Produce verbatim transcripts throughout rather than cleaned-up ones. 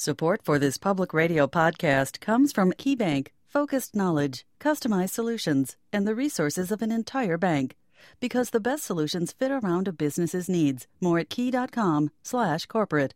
Support for this public radio podcast comes from KeyBank, focused knowledge, customized solutions, and the resources of an entire bank. Because the best solutions fit around a business's needs. More at key.com slash corporate.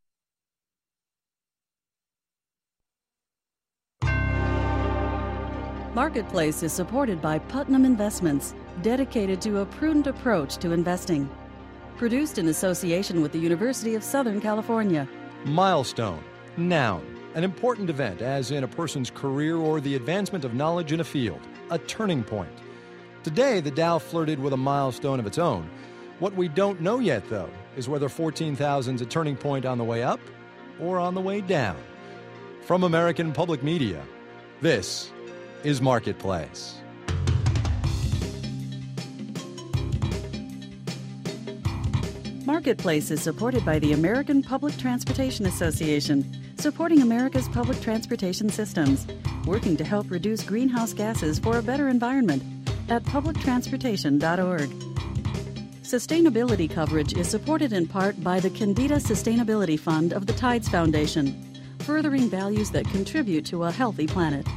Marketplace is supported by Putnam Investments, dedicated to a prudent approach to investing. Produced in association with the University of Southern California. Milestone. Noun. An important event, as in a person's career or the advancement of knowledge in a field. A turning point. Today, the Dow flirted with a milestone of its own. What we don't know yet, though, is whether fourteen thousand is a turning point on the way up or on the way down. From American Public Media, this is Marketplace. Marketplace is supported by the American Public Transportation Association, supporting America's public transportation systems, working to help reduce greenhouse gases for a better environment at public transportation dot org. Sustainability coverage is supported in part by the Candida Sustainability Fund of the Tides Foundation, furthering values that contribute to a healthy planet.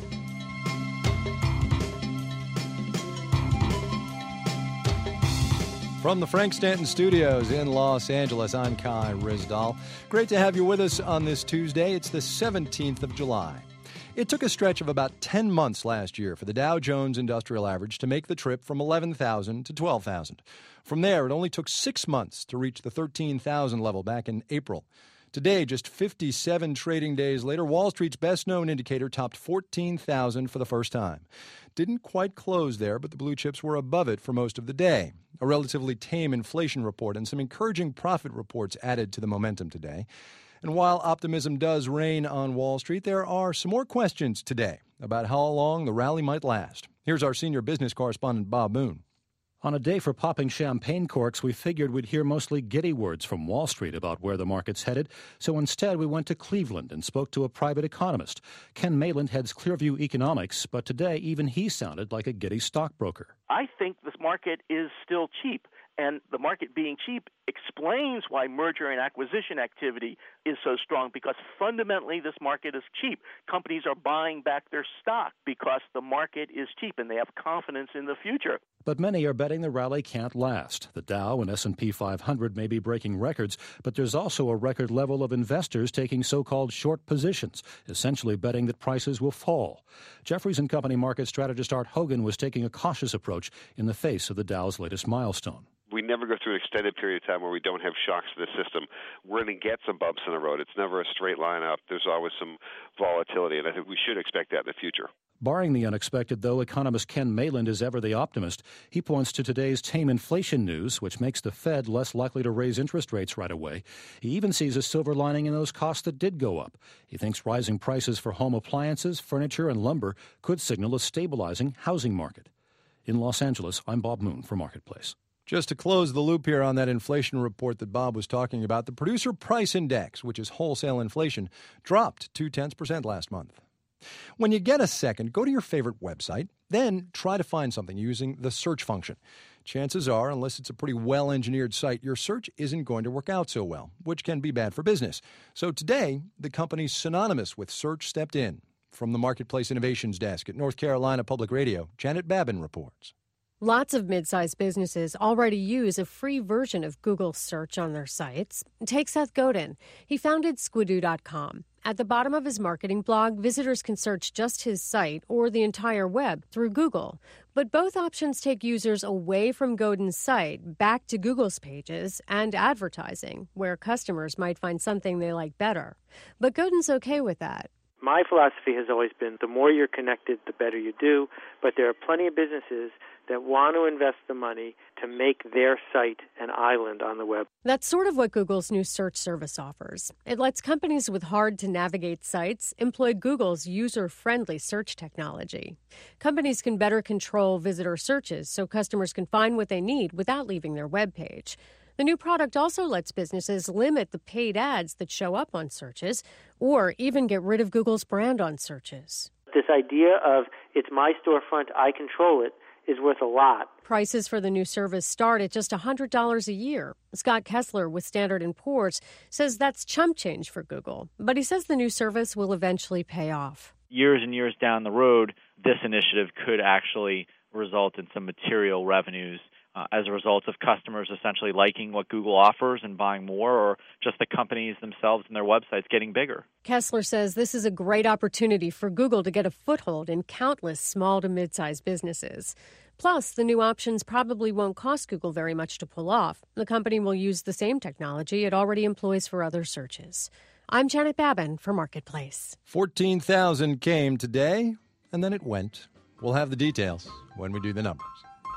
From the Frank Stanton Studios in Los Angeles, I'm Kai Ryssdal. Great to have you with us on this Tuesday. It's the seventeenth of July. It took a stretch of about ten months last year for the Dow Jones Industrial Average to make the trip from eleven thousand to twelve thousand. From there, it only took six months to reach the thirteen thousand level back in April. Today, just fifty-seven trading days later, Wall Street's best-known indicator topped fourteen thousand for the first time. Didn't quite close there, but the blue chips were above it for most of the day. A relatively tame inflation report and some encouraging profit reports added to the momentum today. And while optimism does reign on Wall Street, there are some more questions today about how long the rally might last. Here's our senior business correspondent, Bob Moon. On a day for popping champagne corks, we figured we'd hear mostly giddy words from Wall Street about where the market's headed. So instead, we went to Cleveland and spoke to a private economist. Ken Mayland heads Clearview Economics, but today even he sounded like a giddy stockbroker. I think this market is still cheap. And the market being cheap explains why merger and acquisition activity is so strong, because fundamentally this market is cheap. Companies are buying back their stock because the market is cheap and they have confidence in the future. But many are betting the rally can't last. The Dow and S and P five hundred may be breaking records, but there's also a record level of investors taking so-called short positions, essentially betting that prices will fall. Jefferies and Company market strategist Art Hogan was taking a cautious approach in the face of the Dow's latest milestone. We never go through an extended period of time where we don't have shocks to the system. We're going to get some bumps in the road. It's never a straight line up. There's always some volatility, and I think we should expect that in the future. Barring the unexpected, though, economist Ken Mayland is ever the optimist. He points to today's tame inflation news, which makes the Fed less likely to raise interest rates right away. He even sees a silver lining in those costs that did go up. He thinks rising prices for home appliances, furniture, and lumber could signal a stabilizing housing market. In Los Angeles, I'm Bob Moon for Marketplace. Just to close the loop here on that inflation report that Bob was talking about, the Producer Price Index, which is wholesale inflation, dropped two-tenths percent last month. When you get a second, go to your favorite website, then try to find something using the search function. Chances are, unless it's a pretty well-engineered site, your search isn't going to work out so well, which can be bad for business. So today, the company synonymous with search stepped in. From the Marketplace Innovations Desk at North Carolina Public Radio, Janet Babin reports. Lots of mid-sized businesses already use a free version of Google search on their sites. Take Seth Godin. He founded Squidoo dot com. At the bottom of his marketing blog, visitors can search just his site or the entire web through Google. But both options take users away from Godin's site, back to Google's pages and advertising, where customers might find something they like better. But Godin's okay with that. My philosophy has always been the more you're connected, the better you do. But there are plenty of businesses that want to invest the money to make their site an island on the web. That's sort of what Google's new search service offers. It lets companies with hard-to-navigate sites employ Google's user-friendly search technology. Companies can better control visitor searches so customers can find what they need without leaving their web page. The new product also lets businesses limit the paid ads that show up on searches or even get rid of Google's brand on searches. This idea of it's my storefront, I control it, is worth a lot. Prices for the new service start at just one hundred dollars a year. Scott Kessler with Standard and Poor's says that's chump change for Google, but he says the new service will eventually pay off. Years and years down the road, this initiative could actually result in some material revenues uh, as a result of customers essentially liking what Google offers and buying more, or just the companies themselves and their websites getting bigger. Kessler says this is a great opportunity for Google to get a foothold in countless small to mid-sized businesses. Plus, the new options probably won't cost Google very much to pull off. The company will use the same technology it already employs for other searches. I'm Janet Babin for Marketplace. fourteen thousand came today, and then it went. We'll have the details when we do the numbers.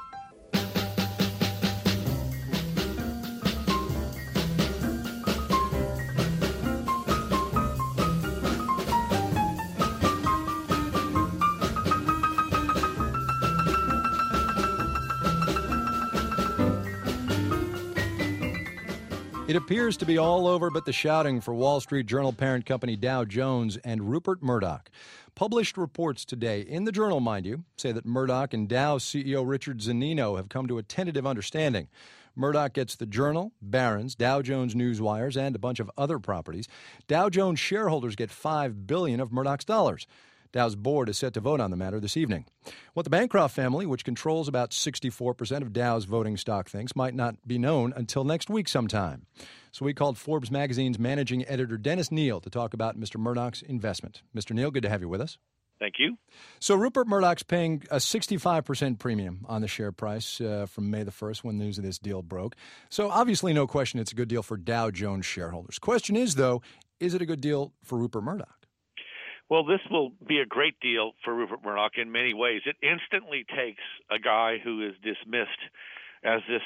It appears to be all over but the shouting for Wall Street Journal parent company Dow Jones and Rupert Murdoch. Published reports today, in the Journal, mind you, say that Murdoch and Dow C E O Richard Zannino have come to a tentative understanding. Murdoch gets the Journal, Barron's, Dow Jones Newswires, and a bunch of other properties. Dow Jones shareholders get five billion dollars of Murdoch's dollars. Dow's board is set to vote on the matter this evening. What the Bancroft family, which controls about sixty-four percent of Dow's voting stock, thinks might not be known until next week sometime. So we called Forbes magazine's managing editor Dennis Neal to talk about Mister Murdoch's investment. Mister Neal, good to have you with us. Thank you. So Rupert Murdoch's paying a sixty-five percent premium on the share price uh, from May the first when news of this deal broke. So obviously no question it's a good deal for Dow Jones shareholders. Question is, though, is it a good deal for Rupert Murdoch? Well, this will be a great deal for Rupert Murdoch in many ways. It instantly takes a guy who is dismissed as this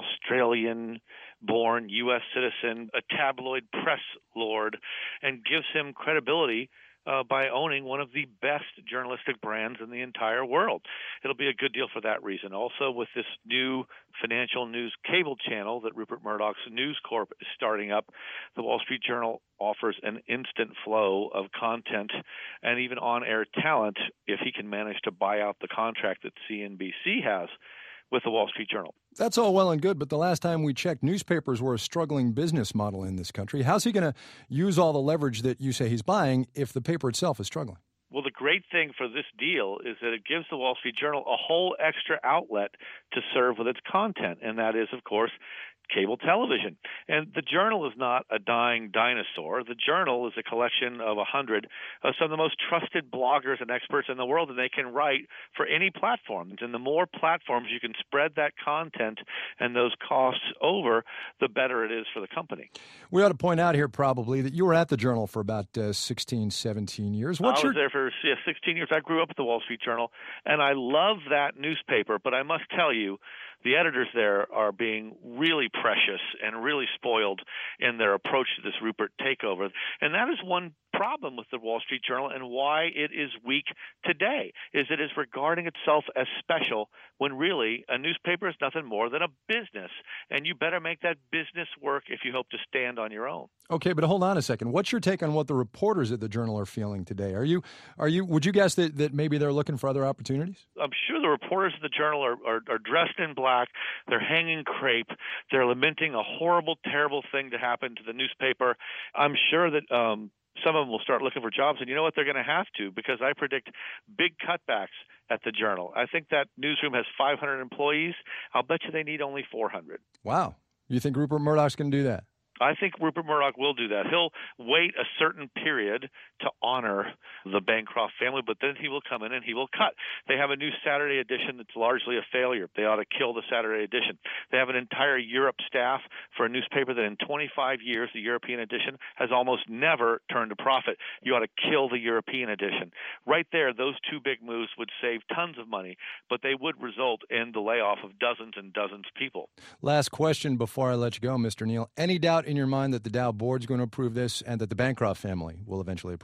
Australian-born U S citizen, a tabloid press lord, and gives him credibility uh, by owning one of the best journalistic brands in the entire world. It'll be a good deal for that reason. Also, with this new financial news cable channel that Rupert Murdoch's News Corp is starting up, the Wall Street Journal offers an instant flow of content and even on-air talent if he can manage to buy out the contract that C N B C has with the Wall Street Journal. That's all well and good, but the last time we checked, newspapers were a struggling business model in this country. How's he going to use all the leverage that you say he's buying if the paper itself is struggling? Well, the great thing for this deal is that it gives the Wall Street Journal a whole extra outlet to serve with its content, and that is, of course, cable television. And the Journal is not a dying dinosaur. The Journal is a collection of a hundred of some of the most trusted bloggers and experts in the world, and they can write for any platform. And the more platforms you can spread that content and those costs over, the better it is for the company. We ought to point out here probably that you were at the Journal for about uh, sixteen, seventeen years. What's I was your... there for yeah, sixteen years. I grew up at the Wall Street Journal, and I love that newspaper, but I must tell you, the editors there are being really precious and really spoiled in their approach to this Rupert takeover. And that is one problem with the Wall Street Journal and why it is weak today, is it is regarding itself as special when really a newspaper is nothing more than a business. And you better make that business work if you hope to stand on your own. Okay, but hold on a second. What's your take on what the reporters at the Journal are feeling today? Are you, are you, would you guess that, that maybe they're looking for other opportunities? I'm sure the reporters at the Journal are, are, are dressed in black. They're hanging crepe. They're lamenting a horrible, terrible thing to happen to the newspaper. I'm sure that um, some of them will start looking for jobs, and you know what? They're going to have to, because I predict big cutbacks at the Journal. I think that newsroom has five hundred employees. I'll bet you they need only four hundred. Wow. You think Rupert Murdoch's going to do that? I think Rupert Murdoch will do that. He'll wait a certain period to honor the Bancroft family, but then he will come in and he will cut. They have a new Saturday edition that's largely a failure. They ought to kill the Saturday edition. They have an entire Europe staff for a newspaper that in twenty-five years, the European edition, has almost never turned a profit. You ought to kill the European edition. Right there, those two big moves would save tons of money, but they would result in the layoff of dozens and dozens of people. Last question before I let you go, Mister Neal. Any doubt in your mind that the Dow board's going to approve this and that the Bancroft family will eventually approve it?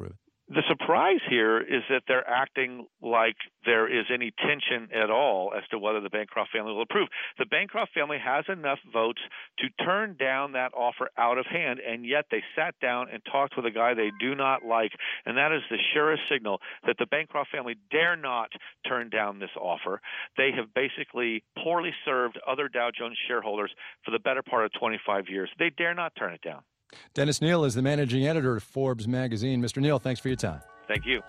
The surprise here is that they're acting like there is any tension at all as to whether the Bancroft family will approve. The Bancroft family has enough votes to turn down that offer out of hand, and yet they sat down and talked with a guy they do not like, and that is the surest signal that the Bancroft family dare not turn down this offer. They have basically poorly served other Dow Jones shareholders for the better part of twenty-five years. They dare not turn it down. Dennis Neal is the managing editor of Forbes magazine. Mister Neal, thanks for your time. Thank you.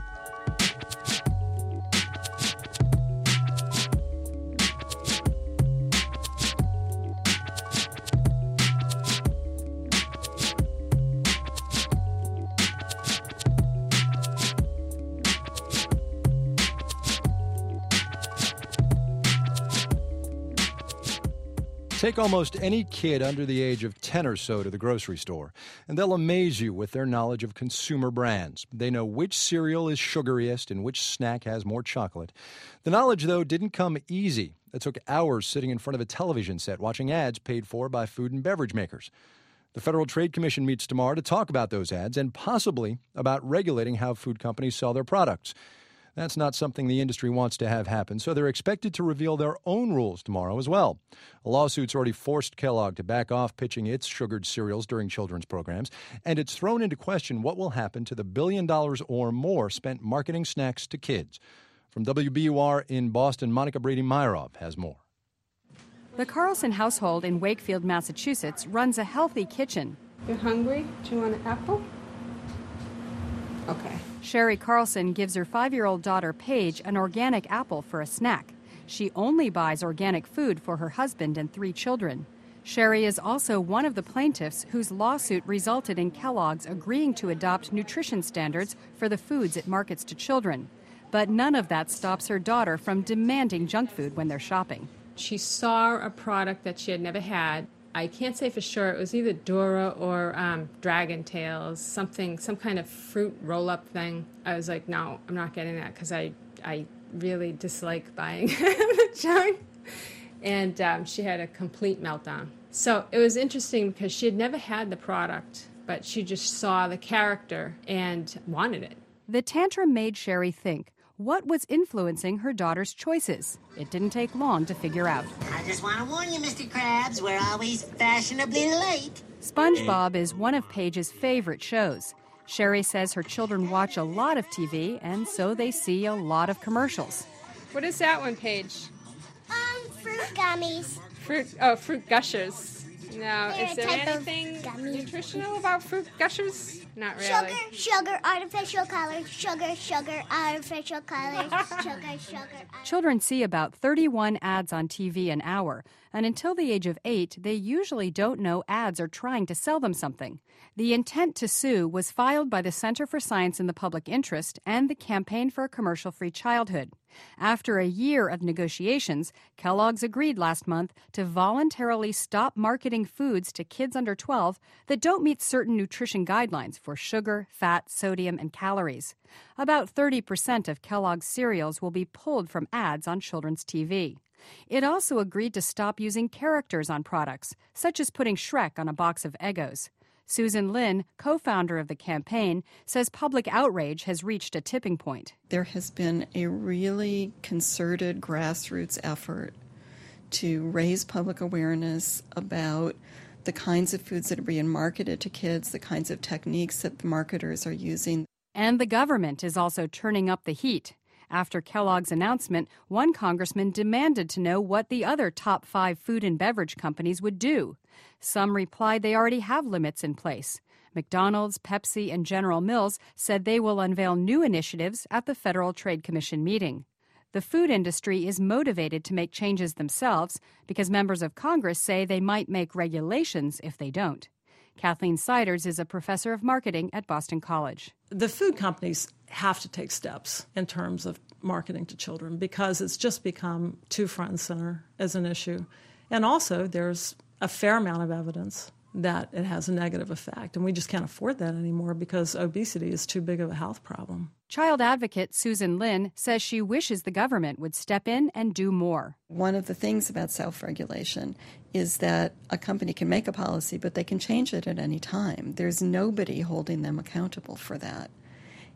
Take almost any kid under the age of ten or so to the grocery store, and they'll amaze you with their knowledge of consumer brands. They know which cereal is sugariest and which snack has more chocolate. The knowledge, though, didn't come easy. It took hours sitting in front of a television set watching ads paid for by food and beverage makers. The Federal Trade Commission meets tomorrow to talk about those ads and possibly about regulating how food companies sell their products. That's not something the industry wants to have happen, so they're expected to reveal their own rules tomorrow as well. A lawsuit's already forced Kellogg to back off pitching its sugared cereals during children's programs, and it's thrown into question what will happen to the billion dollars or more spent marketing snacks to kids. From W B U R in Boston, Monica Brady-Myrov has more. The Carlson household in Wakefield, Massachusetts runs a healthy kitchen. You're hungry? Do you want an apple? Okay. Sherry Carlson gives her five-year-old daughter Paige an organic apple for a snack. She only buys organic food for her husband and three children. Sherry is also one of the plaintiffs whose lawsuit resulted in Kellogg's agreeing to adopt nutrition standards for the foods it markets to children. But none of that stops her daughter from demanding junk food when they're shopping. She saw a product that she had never had. I can't say for sure. It was either Dora or um, Dragon Tails, something, some kind of fruit roll-up thing. I was like, no, I'm not getting that because I, I really dislike buying the junk. And um, she had a complete meltdown. So it was interesting because she had never had the product, but she just saw the character and wanted it. The tantrum made Sherry think. What was influencing her daughter's choices? It didn't take long to figure out. I just want to warn you, Mister Krabs, we're always fashionably late. SpongeBob is one of Paige's favorite shows. Sherry says her children watch a lot of T V, and so they see a lot of commercials. What is that one, Paige? Um, fruit gummies. Fruit, oh, fruit gushers. Now, They're is there anything nutritional about fruit gushers? Not really. Sugar, sugar, artificial colors, sugar, sugar, artificial colors, sugar, sugar. Children see about thirty-one ads on T V an hour, and until the age of eight, they usually don't know ads are trying to sell them something. The intent to sue was filed by the Center for Science in the Public Interest and the Campaign for a Commercial-Free Childhood. After a year of negotiations, Kellogg's agreed last month to voluntarily stop marketing foods to kids under twelve that don't meet certain nutrition guidelines for sugar, fat, sodium, and calories. About thirty percent of Kellogg's cereals will be pulled from ads on children's T V. It also agreed to stop using characters on products, such as putting Shrek on a box of Eggos. Susan Lin, co-founder of the campaign, says public outrage has reached a tipping point. There has been a really concerted grassroots effort to raise public awareness about the kinds of foods that are being marketed to kids, the kinds of techniques that the marketers are using. And the government is also turning up the heat. After Kellogg's announcement, one congressman demanded to know what the other top five food and beverage companies would do. Some replied they already have limits in place. McDonald's, Pepsi, and General Mills said they will unveil new initiatives at the Federal Trade Commission meeting. The food industry is motivated to make changes themselves because members of Congress say they might make regulations if they don't. Kathleen Siders is a professor of marketing at Boston College. The food companies have to take steps in terms of marketing to children because it's just become too front and center as an issue. And also, there's a fair amount of evidence that it has a negative effect, and we just can't afford that anymore because obesity is too big of a health problem. Child advocate Susan Lin says she wishes the government would step in and do more. One of the things about self-regulation is that a company can make a policy, but they can change it at any time. There's nobody holding them accountable for that.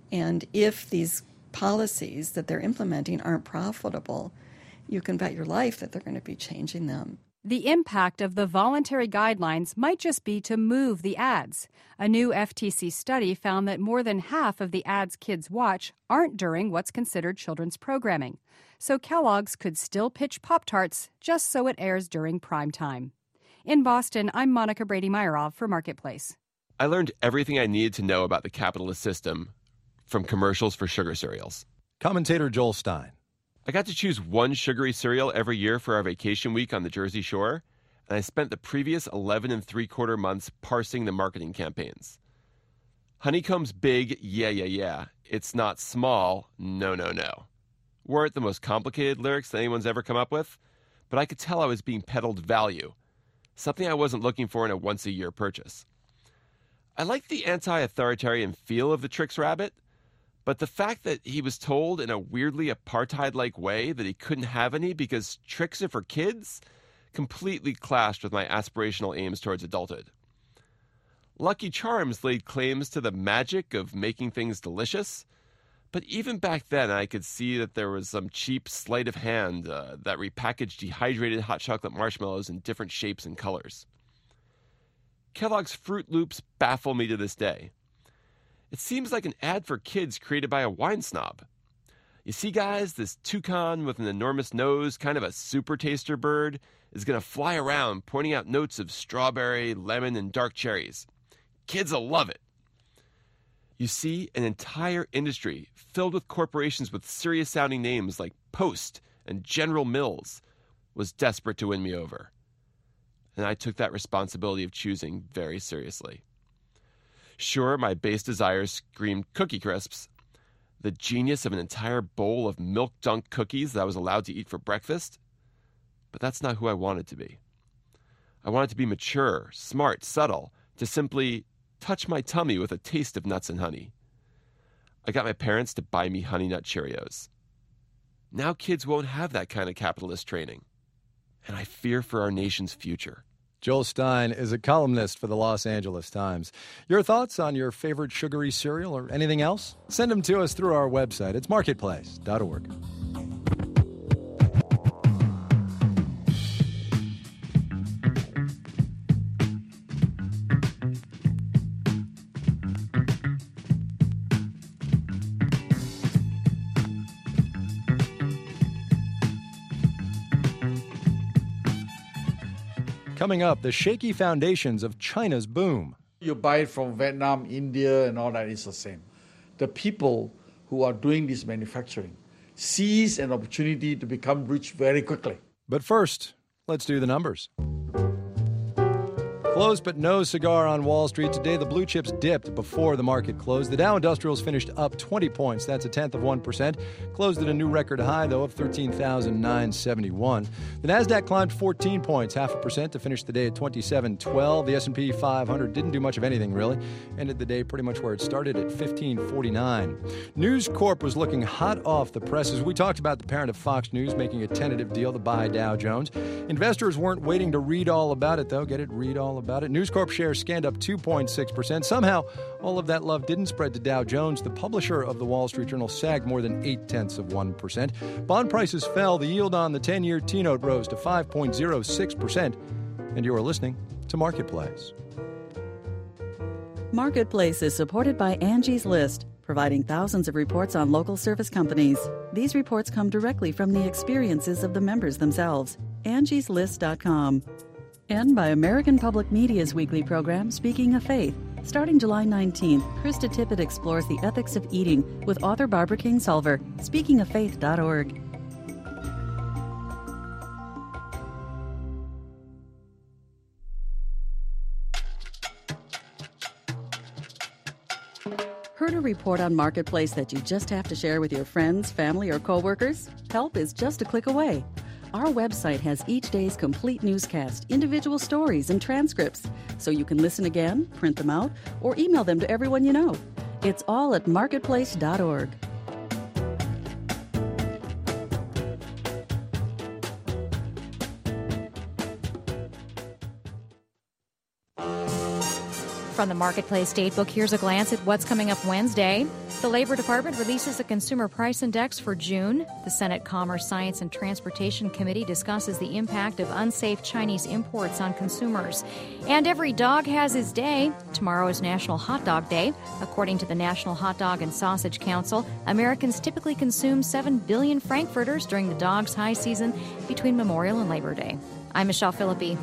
And if these policies that they're implementing aren't profitable, you can bet your life that they're going to be changing them. The impact of the voluntary guidelines might just be to move the ads. A new F T C study found that more than half of the ads kids watch aren't during what's considered children's programming. So Kellogg's could still pitch Pop-Tarts just so it airs during prime time. In Boston, I'm Monica Brady-Meyerov for Marketplace. I learned everything I needed to know about the capitalist system from commercials for sugar cereals. Commentator Joel Stein. I got to choose one sugary cereal every year for our vacation week on the Jersey Shore, and I spent the previous eleven and three-quarter months parsing the marketing campaigns. Honeycomb's big, yeah, yeah, yeah. It's not small, no, no, no. Weren't the most complicated lyrics that anyone's ever come up with, but I could tell I was being peddled value, something I wasn't looking for in a once-a-year purchase. I liked the anti-authoritarian feel of the Trix Rabbit, but the fact that he was told in a weirdly apartheid-like way that he couldn't have any because Trix are for kids completely clashed with my aspirational aims towards adulthood. Lucky Charms laid claims to the magic of making things delicious, but even back then I could see that there was some cheap sleight of hand uh, that repackaged dehydrated hot chocolate marshmallows in different shapes and colors. Kellogg's Fruit Loops baffle me to this day. It seems like an ad for kids created by a wine snob. You see, guys, this toucan with an enormous nose, kind of a super taster bird, is going to fly around pointing out notes of strawberry, lemon, and dark cherries. Kids will love it. You see, an entire industry filled with corporations with serious-sounding names like Post and General Mills was desperate to win me over. And I took that responsibility of choosing very seriously. Sure, my base desires screamed Cookie Crisps, the genius of an entire bowl of milk dunk cookies that I was allowed to eat for breakfast, but that's not who I wanted to be. I wanted to be mature, smart, subtle, to simply touch my tummy with a taste of nuts and honey. I got my parents to buy me Honey Nut Cheerios. Now kids won't have that kind of capitalist training, and I fear for our nation's future. Joel Stein is a columnist for the Los Angeles Times. Your thoughts on your favorite sugary cereal or anything else? Send them to us through our website. It's marketplace dot org. Coming up, the shaky foundations of China's boom. You buy it from Vietnam, India, and all that, it's the same. The people who are doing this manufacturing seize an opportunity to become rich very quickly. But first, let's do the numbers. Closed but no cigar on Wall Street. Today, the blue chips dipped before the market closed. The Dow Industrials finished up twenty points. That's a tenth of one percent. Closed at a new record high, though, of thirteen thousand nine hundred seventy-one. The Nasdaq climbed fourteen points, half a percent, to finish the day at twenty-seven twelve. The S and P five hundred didn't do much of anything, really. Ended the day pretty much where it started at fifteen forty-nine. News Corp was looking hot off the presses. We talked about the parent of Fox News making a tentative deal to buy Dow Jones. Investors weren't waiting to read all about it, though. Get it? Read all about it. News Corp shares scanned up two point six percent. Somehow, all of that love didn't spread to Dow Jones. The publisher of the Wall Street Journal sagged more than eight-tenths of one percent. Bond prices fell. The yield on the ten-year T-note rose to five point oh six percent. And you are listening to Marketplace. Marketplace is supported by Angie's List, providing thousands of reports on local service companies. These reports come directly from the experiences of the members themselves. angies list dot com. And by American Public Media's weekly program, Speaking of Faith. Starting July nineteenth, Krista Tippett explores the ethics of eating with author Barbara Kingsolver. speaking of faith dot org. Heard a report on Marketplace that you just have to share with your friends, family, or coworkers? Help is just a click away. Our website has each day's complete newscast, individual stories, and transcripts, so you can listen again, print them out, or email them to everyone you know. It's all at marketplace dot org. From the Marketplace Datebook, here's a glance at what's coming up Wednesday. The Labor Department releases the Consumer Price Index for June. The Senate Commerce, Science, and Transportation Committee discusses the impact of unsafe Chinese imports on consumers. And every dog has his day. Tomorrow is National Hot Dog Day. According to the National Hot Dog and Sausage Council, Americans typically consume seven billion frankfurters during the dog's high season between Memorial and Labor Day. I'm Michelle Philippi.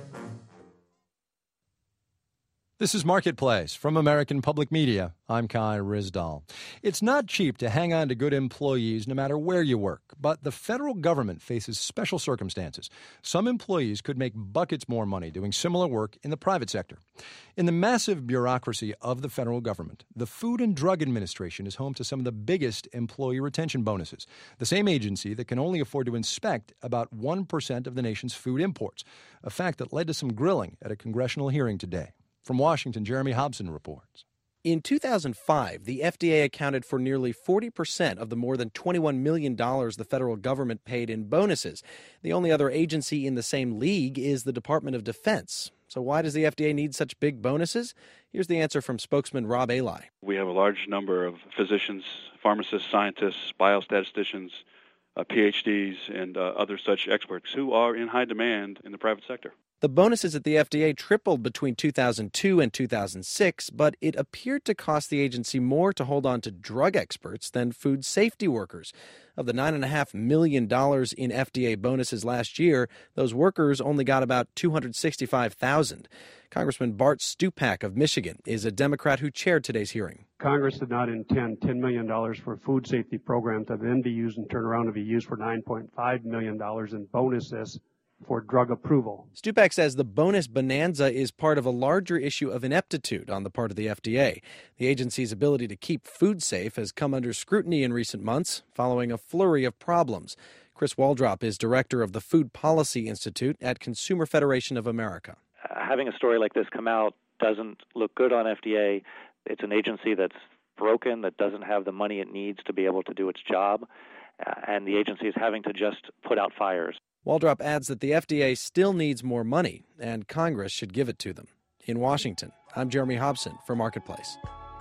This is Marketplace from American Public Media. I'm Kai Ryssdal. It's not cheap to hang on to good employees no matter where you work, but the federal government faces special circumstances. Some employees could make buckets more money doing similar work in the private sector. In the massive bureaucracy of the federal government, the Food and Drug Administration is home to some of the biggest employee retention bonuses, the same agency that can only afford to inspect about one percent of the nation's food imports, a fact that led to some grilling at a congressional hearing today. From Washington, Jeremy Hobson reports. In two thousand five, the F D A accounted for nearly forty percent of the more than twenty-one million dollars the federal government paid in bonuses. The only other agency in the same league is the Department of Defense. So why does the F D A need such big bonuses? Here's the answer from spokesman Rob Eli. We have a large number of physicians, pharmacists, scientists, biostatisticians, uh, P H Ds, and uh, other such experts who are in high demand in the private sector. The bonuses at the F D A tripled between two thousand two and two thousand six, but it appeared to cost the agency more to hold on to drug experts than food safety workers. Of the nine point five million dollars in F D A bonuses last year, those workers only got about two hundred sixty-five thousand dollars. Congressman Bart Stupak of Michigan is a Democrat who chaired today's hearing. Congress did not intend ten million dollars for a food safety program to then be used and turn around to be used for nine point five million dollars in bonuses for drug approval. Stupak says the bonus bonanza is part of a larger issue of ineptitude on the part of the F D A. The agency's ability to keep food safe has come under scrutiny in recent months following a flurry of problems. Chris Waldrop is director of the Food Policy Institute at Consumer Federation of America. Uh, having a story like this come out doesn't look good on F D A. It's an agency that's broken, that doesn't have the money it needs to be able to do its job, uh, and the agency is having to just put out fires. Waldrop adds that the F D A still needs more money, and Congress should give it to them. In Washington, I'm Jeremy Hobson for Marketplace.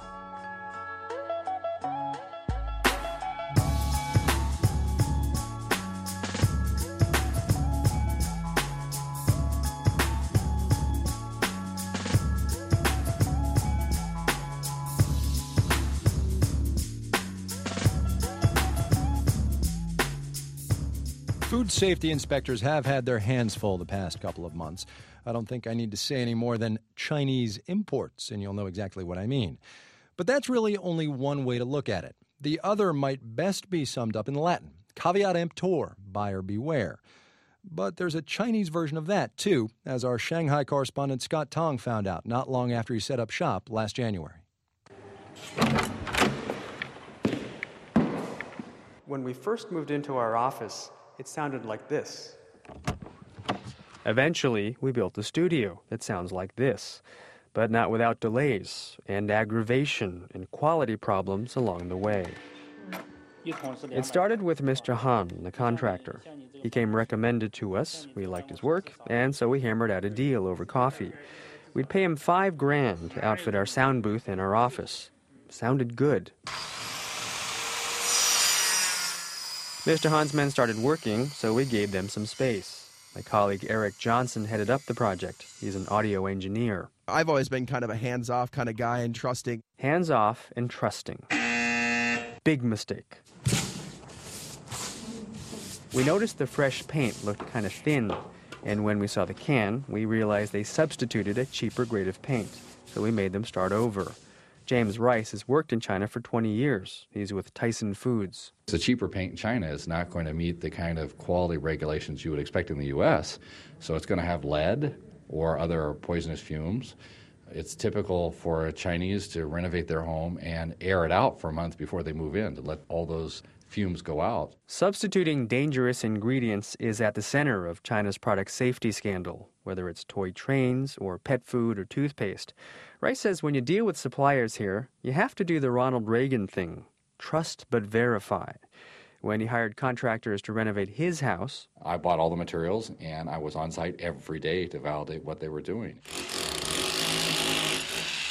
Food safety inspectors have had their hands full the past couple of months. I don't think I need to say any more than Chinese imports, and you'll know exactly what I mean. But that's really only one way to look at it. The other might best be summed up in Latin. Caveat emptor, buyer beware. But there's a Chinese version of that, too, as our Shanghai correspondent Scott Tong found out not long after he set up shop last January. When we first moved into our office, it sounded like this. Eventually, we built a studio that sounds like this, but not without delays and aggravation and quality problems along the way. It started with Mister Han, the contractor. He came recommended to us, we liked his work, and so we hammered out a deal over coffee. We'd pay him five grand to outfit our sound booth in our office. Sounded good. Mister Han's men started working, so we gave them some space. My colleague Eric Johnson headed up the project. He's an audio engineer. I've always been kind of a hands-off kind of guy and trusting. Hands-off and trusting. Big mistake. We noticed the fresh paint looked kind of thin, and when we saw the can, we realized they substituted a cheaper grade of paint, so we made them start over. James Rice has worked in China for twenty years. He's with Tyson Foods. The cheaper paint in China is not going to meet the kind of quality regulations you would expect in the U S, so it's going to have lead or other poisonous fumes. It's typical for a Chinese to renovate their home and air it out for a month before they move in to let all those fumes go out. Substituting dangerous ingredients is at the center of China's product safety scandal, whether it's toy trains or pet food or toothpaste. Rice says when you deal with suppliers here, you have to do the Ronald Reagan thing, trust but verify. When he hired contractors to renovate his house, I bought all the materials and I was on site every day to validate what they were doing.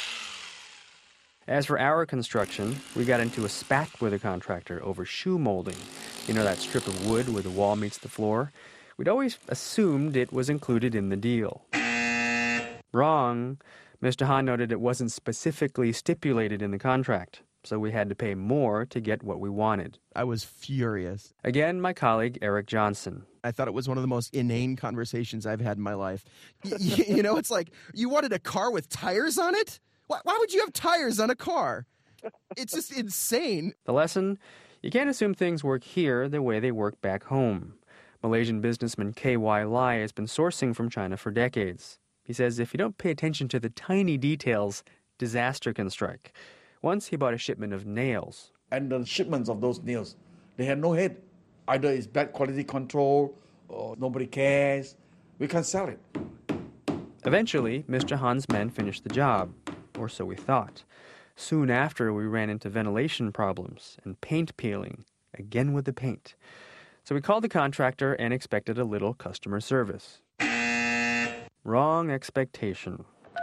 As for our construction, we got into a spat with a contractor over shoe molding. You know that strip of wood where the wall meets the floor? We'd always assumed it was included in the deal. Wrong. Mister Han noted it wasn't specifically stipulated in the contract, so we had to pay more to get what we wanted. I was furious. Again, my colleague, Eric Johnson. I thought it was one of the most inane conversations I've had in my life. Y- you know, it's like, you wanted a car with tires on it? Why, why would you have tires on a car? It's just insane. The lesson? You can't assume things work here the way they work back home. Malaysian businessman K Y Lai has been sourcing from China for decades. He says if you don't pay attention to the tiny details, disaster can strike. Once he bought a shipment of nails. And the shipments of those nails, they had no head. Either it's bad quality control or nobody cares. We can't sell it. Eventually, Mister Han's men finished the job, or so we thought. Soon after, we ran into ventilation problems and paint peeling, again with the paint. So we called the contractor and expected a little customer service. Wrong expectation.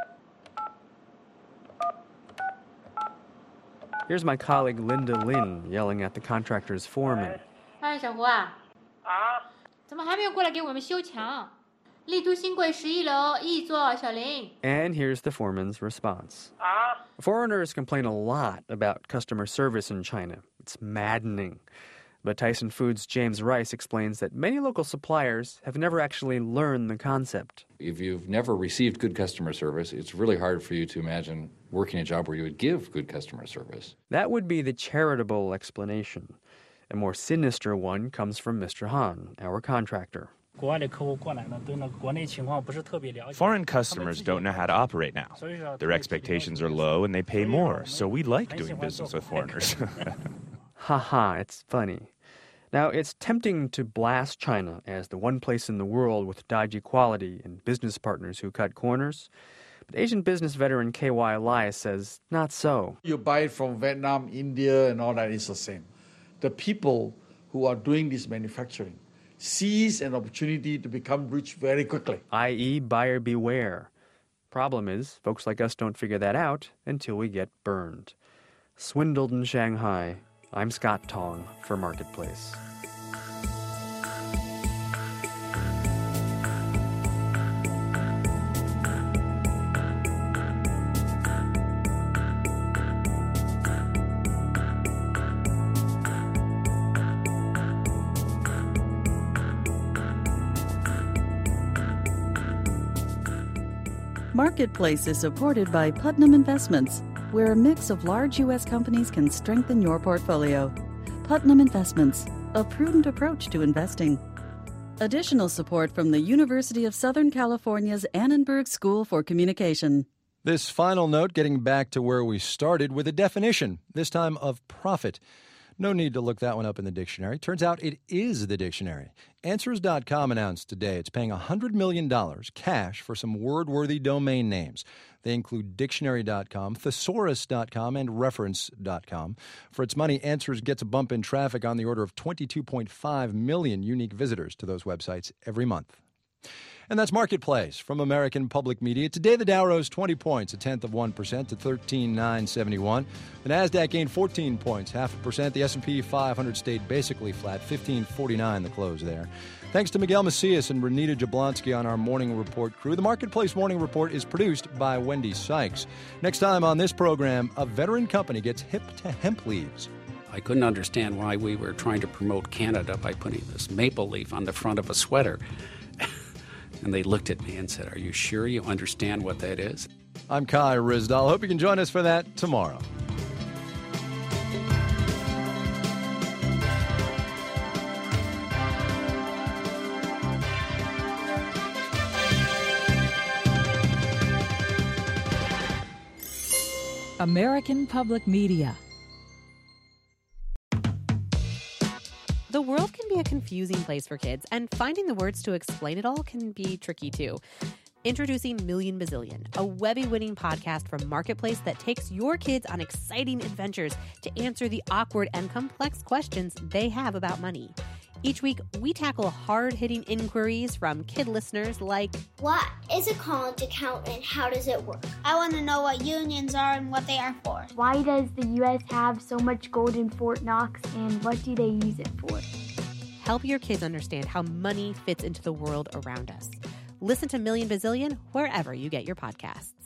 Here's my colleague Linda Lin yelling at the contractor's foreman. 哎，小胡啊！啊？怎么还没有过来给我们修墙？丽都新贵十一楼一座，小林。 And here's the foreman's response. Foreigners complain a lot about customer service in China. It's maddening. But Tyson Foods' James Rice explains that many local suppliers have never actually learned the concept. If you've never received good customer service, it's really hard for you to imagine working a job where you would give good customer service. That would be the charitable explanation. A more sinister one comes from Mister Han, our contractor. Foreign customers don't know how to operate now. Their expectations are low and they pay more, so we like doing business with foreigners. Haha, it's funny. Now, it's tempting to blast China as the one place in the world with dodgy quality and business partners who cut corners. But Asian business veteran K Y Lai says not so. You buy it from Vietnam, India, and all that, it's the same. The people who are doing this manufacturing seize an opportunity to become rich very quickly. that is, buyer beware. Problem is, folks like us don't figure that out until we get burned. Swindled in Shanghai, I'm Scott Tong for Marketplace. Marketplace is supported by Putnam Investments, where a mix of large U S companies can strengthen your portfolio. Putnam Investments, a prudent approach to investing. Additional support from the University of Southern California's Annenberg School for Communication. This final note getting back to where we started with a definition, this time of profit. No need to look that one up in the dictionary. Turns out it is the dictionary. Answers dot com announced today it's paying one hundred million dollars cash for some word-worthy domain names. They include dictionary dot com, thesaurus dot com, and reference dot com. For its money, Answers gets a bump in traffic on the order of twenty-two point five million unique visitors to those websites every month. And that's Marketplace from American Public Media. Today, the Dow rose twenty points, a tenth of one percent to thirteen thousand nine hundred seventy-one. The Nasdaq gained fourteen points, half a percent. The S and P five hundred stayed basically flat, fifteen forty-nine the close there. Thanks to Miguel Macias and Renita Jablonski on our Morning Report crew. The Marketplace Morning Report is produced by Wendy Sykes. Next time on this program, a veteran company gets hip to hemp leaves. I couldn't understand why we were trying to promote Canada by putting this maple leaf on the front of a sweater. And they looked at me and said, "Are you sure you understand what that is?" I'm Kai Ryssdal. Hope you can join us for that tomorrow. American Public Media. The world can be a confusing place for kids, and finding the words to explain it all can be tricky too. Introducing Million Bazillion, a Webby-winning podcast from Marketplace that takes your kids on exciting adventures to answer the awkward and complex questions they have about money. Each week, we tackle hard-hitting inquiries from kid listeners like, what is a college account and how does it work? I want to know what unions are and what they are for. Why does the U S have so much gold in Fort Knox and what do they use it for? Help your kids understand how money fits into the world around us. Listen to Million Bazillion wherever you get your podcasts.